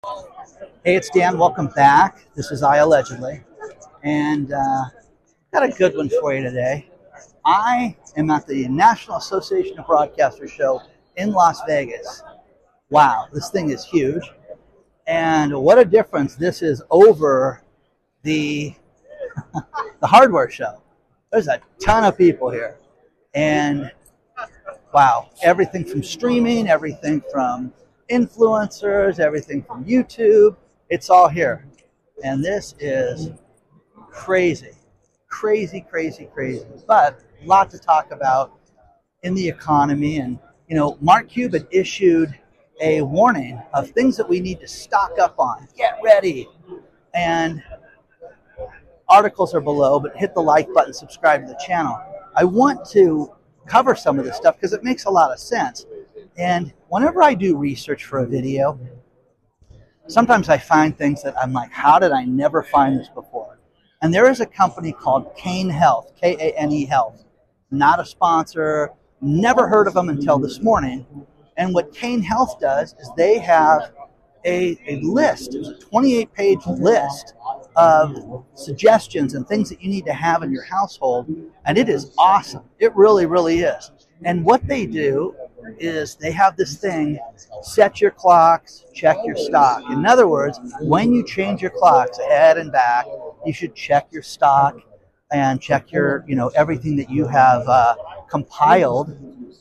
Hey, it's Dan. Welcome back. This is I Allegedly, and got a good one for you today. I am at the National Association of Broadcasters show in Las Vegas. Wow, this thing is huge, and what a difference this is over the the hardware show. There's a ton of people here, and wow, everything from streaming, everything from influencers, everything from YouTube. It's all here, and this is crazy, crazy, crazy, crazy. But a lot to talk about in the economy. And, Mark Cuban issued a warning of things that we need to stock up on. Get ready. And articles are below, but hit the like button, subscribe to the channel. I want to cover some of this stuff because it makes a lot of sense. And whenever I do research for a video, sometimes I find things that I'm like, how did I never find this before? And there is a company called Kane Health, Kane Health. Not a sponsor, never heard of them until this morning. And what Kane Health does is they have a list, it's a 28-page list of suggestions and things that you need to have in your household. And it is awesome. It really, really is. And what they do is they have this thing, set your clocks, check your stock. In other words, when you change your clocks ahead and back, you should check your stock and check your, everything that you have compiled,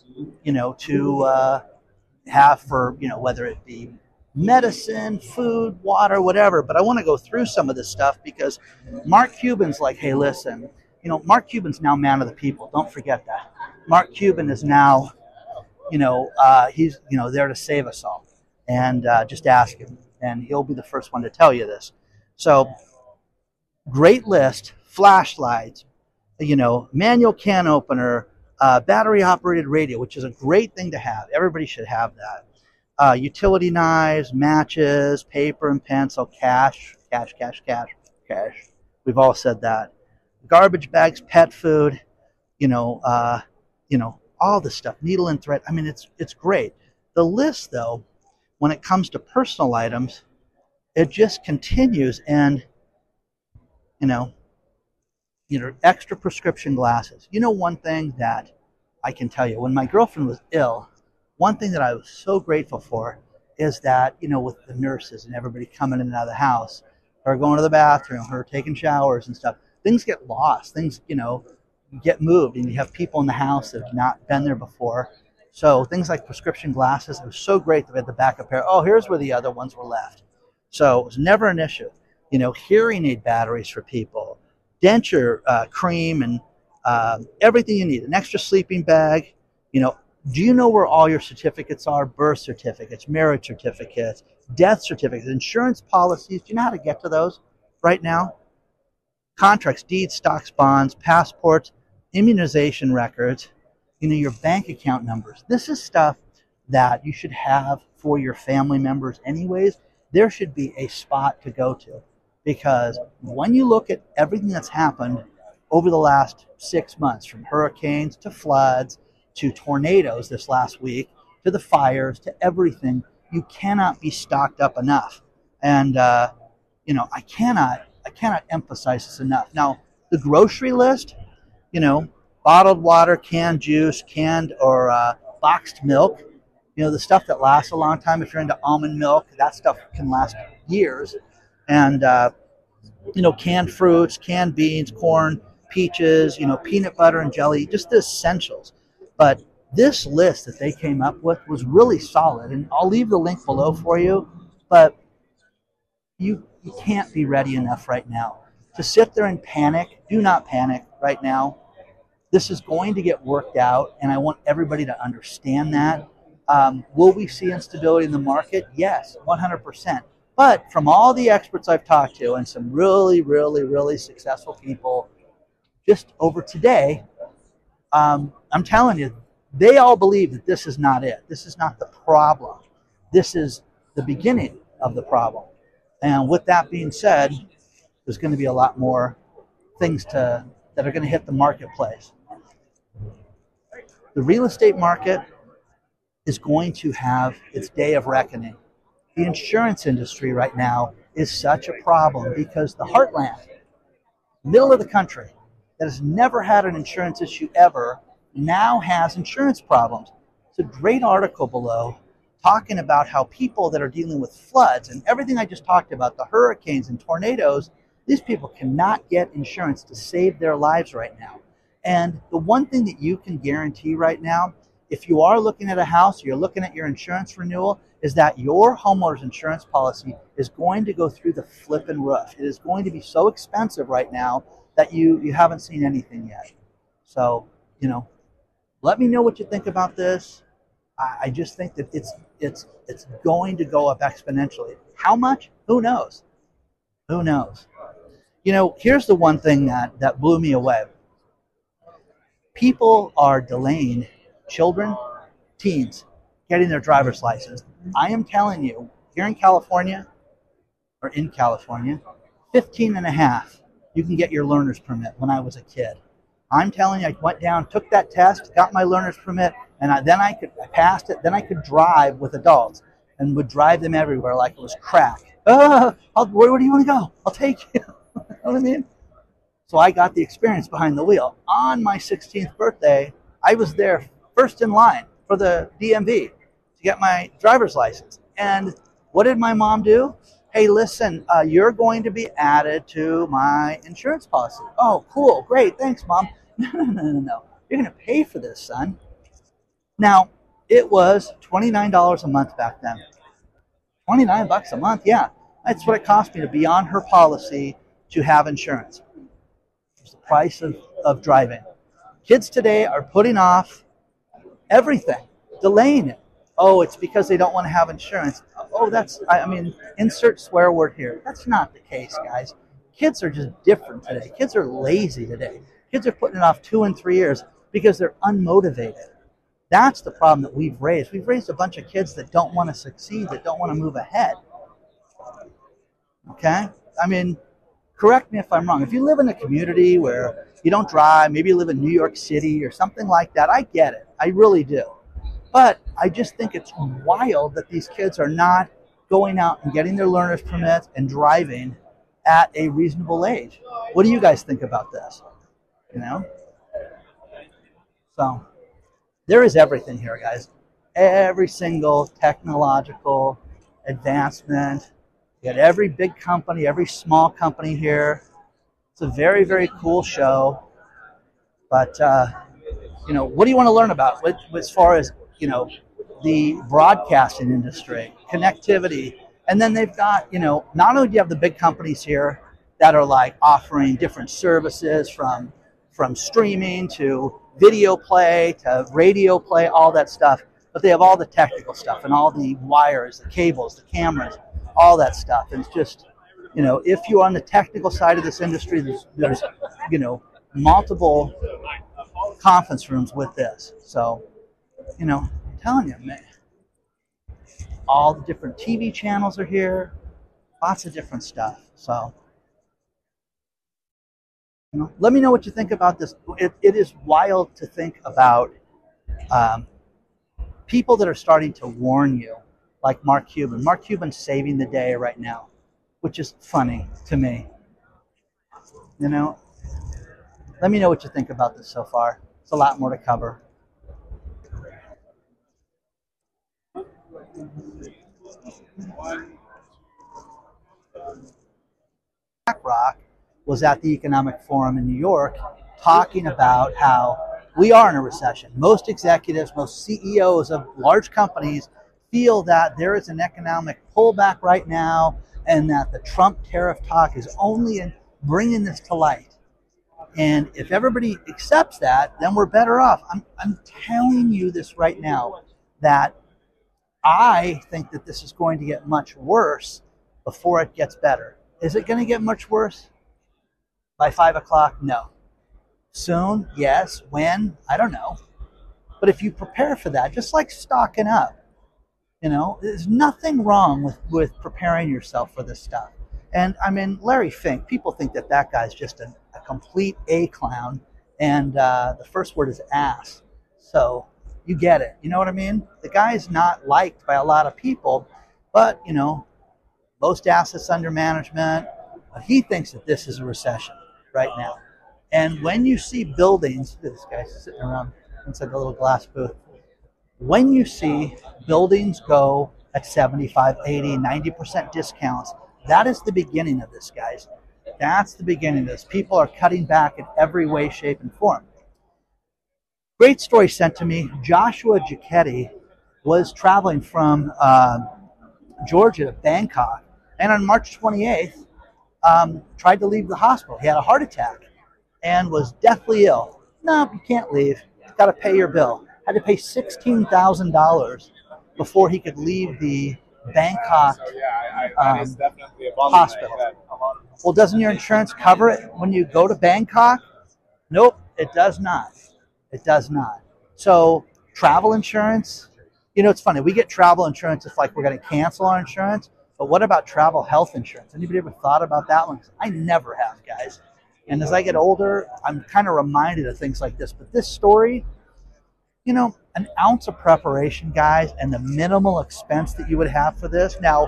to have for, whether it be medicine, food, water, whatever. But I want to go through some of this stuff because Mark Cuban's like, hey, listen, Mark Cuban's now man of the people. Don't forget that. Mark Cuban is now, he's, there to save us all. And just ask him, and he'll be the first one to tell you this. So, great list, flashlights, manual can opener, battery operated radio, which is a great thing to have. Everybody should have that. Utility knives, matches, paper and pencil, cash. We've all said that. Garbage bags, pet food, all this stuff, needle and thread. I mean, it's great. The list, though, when it comes to personal items, it just continues. And extra prescription glasses. One thing that I can tell you, when my girlfriend was ill, one thing that I was so grateful for is that, with the nurses and everybody coming in and out of the house, her going to the bathroom, her taking showers and stuff, things get lost. Things, get moved, and you have people in the house that have not been there before. So things like prescription glasses, it was so great that we had the backup pair. Oh, here's where the other ones were left. So it was never an issue. Hearing aid batteries for people, denture cream, and everything you need. An extra sleeping bag. Do you know where all your certificates are? Birth certificates, marriage certificates, death certificates, insurance policies. Do you know how to get to those right now? Contracts, deeds, stocks, bonds, passports, immunization records, your bank account numbers. This is stuff that you should have for your family members anyways. There should be a spot to go to, because when you look at everything that's happened over the last 6 months, from hurricanes to floods to tornadoes this last week to the fires to everything, you cannot be stocked up enough. And I cannot emphasize this enough. Now, the grocery list, bottled water, canned juice, canned or boxed milk, the stuff that lasts a long time. If you're into almond milk, that stuff can last years. And, canned fruits, canned beans, corn, peaches, peanut butter and jelly, just the essentials. But this list that they came up with was really solid. And I'll leave the link below for you. But you can't be ready enough right now to sit there and panic. Do not panic right now. This is going to get worked out, and I want everybody to understand that. Will we see instability in the market? Yes, 100%. But from all the experts I've talked to and some really, really, really successful people just over today, I'm telling you, they all believe that this is not it. This is not the problem. This is the beginning of the problem. And with that being said, there's going to be a lot more things that are going to hit the marketplace. The real estate market is going to have its day of reckoning. the insurance industry right now is such a problem because the heartland, middle of the country, that has never had an insurance issue ever, now has insurance problems. It's a great article below talking about how people that are dealing with floods and everything I just talked about, the hurricanes and tornadoes, these people cannot get insurance to save their lives right now. And the one thing that you can guarantee right now, if you are looking at a house, you're looking at your insurance renewal, is that your homeowner's insurance policy is going to go through the flipping roof. It is going to be so expensive right now that you haven't seen anything yet. So, let me know what you think about this. I just think that it's going to go up exponentially. How much? Who knows? Who knows? Here's the one thing that blew me away. People are delaying children, teens, getting their driver's license. I am telling you, here in California, 15 and a half, you can get your learner's permit when I was a kid. I'm telling you, I went down, took that test, got my learner's permit, and I passed it, then I could drive with adults and would drive them everywhere like it was crack. Where do you want to go? I'll take you. You know what I mean? So I got the experience behind the wheel. On my 16th birthday, I was there first in line for the DMV to get my driver's license. And what did my mom do? Hey, listen, you're going to be added to my insurance policy. Oh, cool, great, thanks, Mom. No. You're going to pay for this, son. Now, it was $29 a month back then. $29 a month, yeah. That's what it cost me to be on her policy to have insurance. It's the price of driving. Kids today are putting off everything, delaying it. Oh, it's because they don't want to have insurance. Oh, insert swear word here. That's not the case, guys. Kids are just different today. Kids are lazy today. Kids are putting it off 2 and 3 years because they're unmotivated. That's the problem that we've raised. We've raised a bunch of kids that don't want to succeed, that don't want to move ahead. Okay? Correct me if I'm wrong. If you live in a community where you don't drive, maybe you live in New York City or something like that, I get it. I really do. But I just think it's wild that these kids are not going out and getting their learner's permits and driving at a reasonable age. What do you guys think about this? So there is everything here, guys. Every single technological advancement. You got every big company, every small company here. It's a very, very cool show. But, what do you want to learn about as far as, the broadcasting industry, connectivity? And then they've got, not only do you have the big companies here that are like offering different services from streaming to video play to radio play, all that stuff, but they have all the technical stuff and all the wires, the cables, the cameras, all that stuff. And it's just, if you're on the technical side of this industry, there's multiple conference rooms with this. So, I'm telling you, man, all the different TV channels are here, lots of different stuff. So, let me know what you think about this. It is wild to think about people that are starting to warn you, like Mark Cuban. Mark Cuban's saving the day right now, which is funny to me. Let me know what you think about this so far. It's a lot more to cover. BlackRock was at the Economic Forum in New York talking about how we are in a recession. Most executives, most CEOs of large companies feel that there is an economic pullback right now and that the Trump tariff talk is only bringing this to light. And if everybody accepts that, then we're better off. I'm telling you this right now, that I think that this is going to get much worse before it gets better. Is it going to get much worse? By 5 o'clock? No. Soon? Yes. When? I don't know. But if you prepare for that, just like stocking up, there's nothing wrong with preparing yourself for this stuff. And Larry Fink, people think that guy's just a complete A-clown, and the first word is ass. So you get it. You know what I mean? The guy's not liked by a lot of people, But, most assets under management. He thinks that this is a recession right now. And when you see buildings, this guy sitting around inside the little glass booth, when you see buildings go at 75, 80, 90% discounts, that is the beginning of this, guys. That's the beginning of this. People are cutting back in every way, shape, and form. Great story sent to me. Joshua Giacchetti was traveling from Georgia to Bangkok, and on March 28th, tried to leave the hospital. He had a heart attack and was deathly ill. No, you can't leave. You've got to pay your bill. Had to pay $16,000 before he could leave the Bangkok hospital. Well, doesn't your insurance cover it when you go to Bangkok? Nope, it does not. It does not. So travel insurance, it's funny. We get travel insurance if like we're going to cancel our insurance. But what about travel health insurance? Anybody ever thought about that one? I never have, guys. And as I get older, I'm kind of reminded of things like this. But this story, an ounce of preparation, guys, and the minimal expense that you would have for this. Now,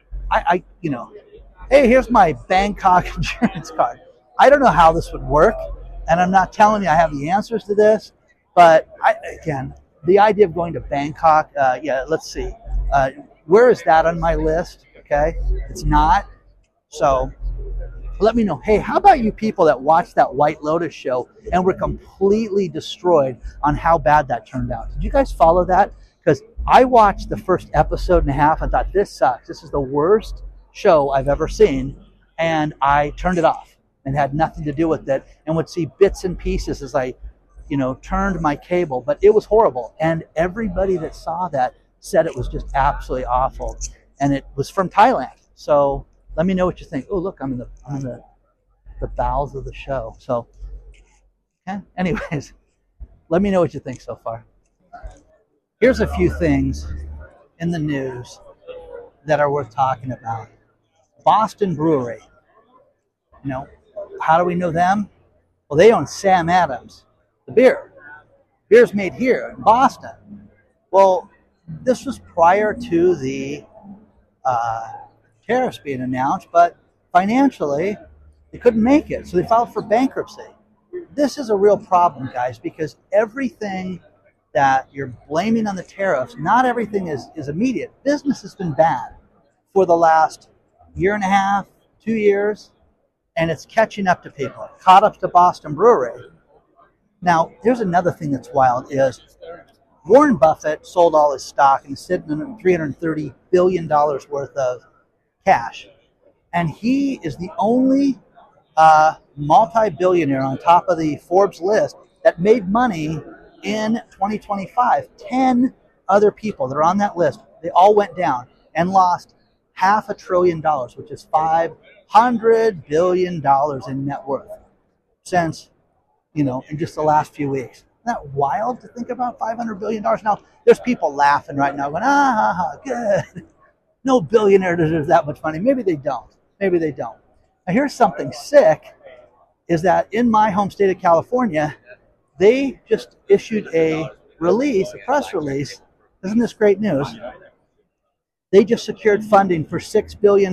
hey, here's my Bangkok insurance card. I don't know how this would work, and I'm not telling you I have the answers to this. But again, the idea of going to Bangkok, let's see. Where is that on my list? Okay, it's not. So let me know. Hey, how about you people that watched that White Lotus show and were completely destroyed on how bad that turned out? Did you guys follow that? Because I watched the first episode and a half and thought, this sucks. This is the worst show I've ever seen. And I turned it off and had nothing to do with it and would see bits and pieces as I, turned my cable. But it was horrible. And everybody that saw that said it was just absolutely awful. And it was from Thailand. So let me know what you think. Oh, look, I'm in the bowels of the show. So, anyways, let me know what you think so far. Here's a few things in the news that are worth talking about. Boston Brewery. How do we know them? Well, they own Sam Adams, the beer. Beer's made here in Boston. Well, this was prior to the tariffs being announced, but financially they couldn't make it, so they filed for bankruptcy. This is a real problem, guys, because everything that you're blaming on the tariffs, not everything is immediate. Business has been bad for the last year and a half, 2 years, and it's catching up to people. It caught up to Boston Brewery. Now, here's another thing that's wild is Warren Buffett sold all his stock and is sitting on $330 billion worth of cash. And he is the only multi-billionaire on top of the Forbes list that made money in 2025. 10 other people that are on that list, they all went down and lost $500 billion, which is $500 billion in net worth since, in just the last few weeks. Isn't that wild to think about? $500 billion. Now, there's people laughing right now going, good. No billionaire deserves that much money. Maybe they don't. Maybe they don't. Now, here's something sick, is that in my home state of California, they just issued a press release. Isn't this great news? They just secured funding for $6 billion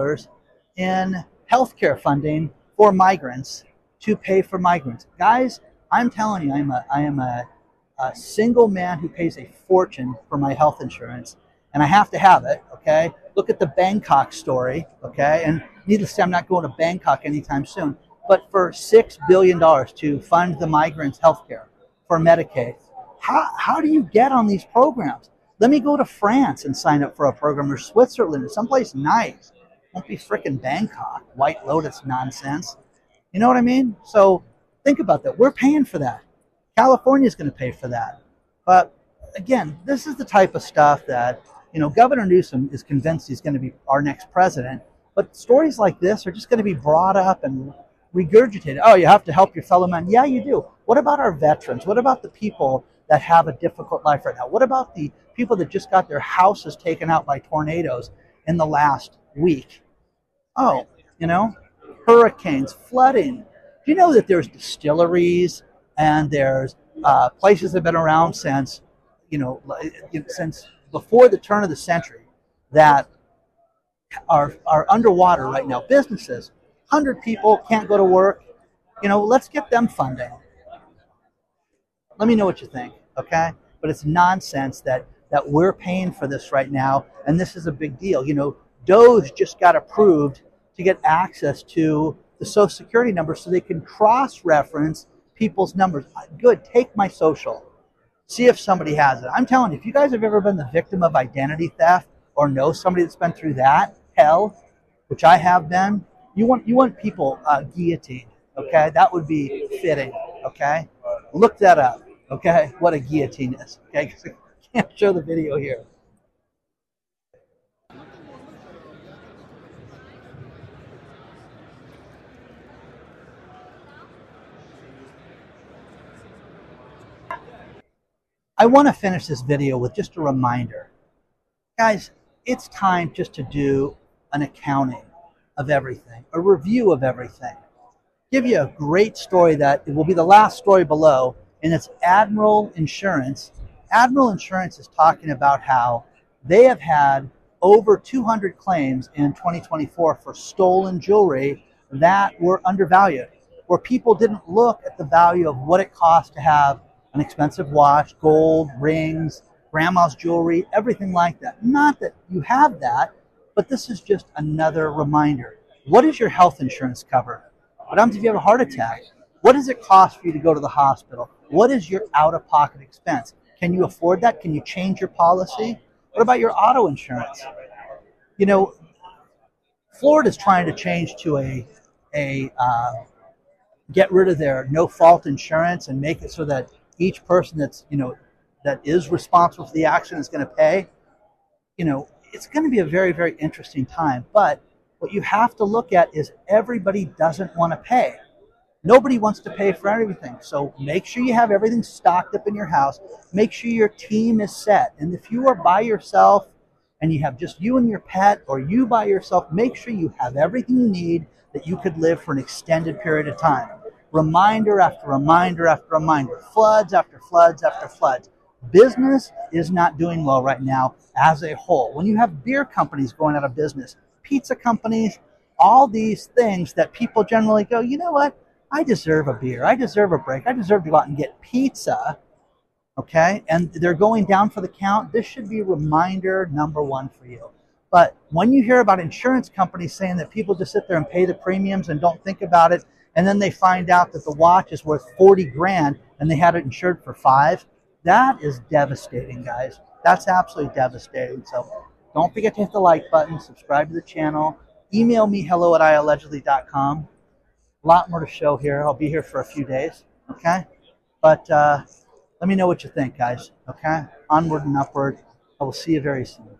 in healthcare funding for migrants to pay for migrants. Guys, I'm telling you, I am a single man who pays a fortune for my health insurance, and I have to have it, okay? Look at the Bangkok story, okay? And needless to say, I'm not going to Bangkok anytime soon. But for $6 billion to fund the migrants' health care for Medicaid, how do you get on these programs? Let me go to France and sign up for a program, or Switzerland, or someplace nice. Won't be frickin' Bangkok, White Lotus nonsense. You know what I mean? So think about that. We're paying for that. California's going to pay for that. But again, this is the type of stuff that, Governor Newsom is convinced he's going to be our next president. But stories like this are just going to be brought up and regurgitated. Oh, you have to help your fellow man. Yeah, you do. What about our veterans? What about the people that have a difficult life right now? What about the people that just got their houses taken out by tornadoes in the last week? Oh, hurricanes, flooding. Do you know that there's distilleries and there's places that have been around since, since before the turn of the century that are underwater right now. Businesses, 100 people can't go to work. Let's get them funding. Let me know what you think, okay? But it's nonsense that we're paying for this right now, and this is a big deal. DOGE just got approved to get access to the Social Security number so they can cross-reference people's numbers. Good, take my social. See if somebody has it. I'm telling you, if you guys have ever been the victim of identity theft or know somebody that's been through that hell, which I have been, you want people guillotined, okay? That would be fitting, okay? Look that up, okay? What a guillotine is, okay? I can't show the video here. I want to finish this video with just a reminder. Guys, it's time just to do an accounting of everything, a review of everything. Give you a great story that it will be the last story below, and it's Admiral Insurance. Admiral Insurance is talking about how they have had over 200 claims in 2024 for stolen jewelry that were undervalued, where people didn't look at the value of what it costs to have an expensive watch, gold, rings, grandma's jewelry, everything like that. Not that you have that, but this is just another reminder. What does your health insurance cover? What happens if you have a heart attack? What does it cost for you to go to the hospital? What is your out-of-pocket expense? Can you afford that? Can you change your policy? What about your auto insurance? Florida's trying to change to a get rid of their no-fault insurance and make it so that each person that is responsible for the accident is going to pay. It's going to be a very, very interesting time. But what you have to look at is everybody doesn't want to pay. Nobody wants to pay for everything. So make sure you have everything stocked up in your house. Make sure your team is set. And if you are by yourself and you have just you and your pet, or you by yourself, make sure you have everything you need that you could live for an extended period of time. Reminder after reminder after reminder. Floods after floods after floods. Business is not doing well right now as a whole. When you have beer companies going out of business, pizza companies, all these things that people generally go, you know what? I deserve a beer. I deserve a break. I deserve to go out and get pizza. Okay? And they're going down for the count. This should be reminder number one for you. But when you hear about insurance companies saying that people just sit there and pay the premiums and don't think about it, and then they find out that the watch is worth 40 grand and they had it insured for 5, that is devastating, guys. That's absolutely devastating. So don't forget to hit the like button, subscribe to the channel, email me hello@iallegedly.com. A lot more to show here. I'll be here for a few days, okay? But let me know what you think, guys, okay? Onward and upward. I will see you very soon.